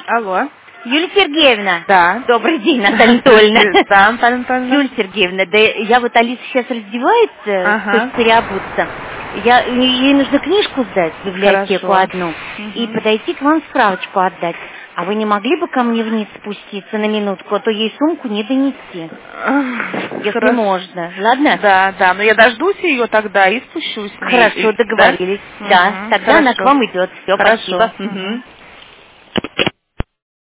Алло. Юлия Сергеевна. Да. Добрый день, Наталья Анатольевна. Да, Наталья Анатольевна. Юлия Сергеевна, да я вот Алиса сейчас раздевается, Ага. то есть переобуться. Ей нужно книжку сдать в библиотеку Хорошо. одну и подойти к вам справочку отдать. А вы не могли бы ко мне вниз спуститься на минутку, а то ей сумку не донести, если Хорошо. можно. Ладно? Да, но я дождусь ее тогда и спущусь. Хорошо, договорились. Да, тогда она к Хорошо. вам идет. Все, Хорошо. спасибо.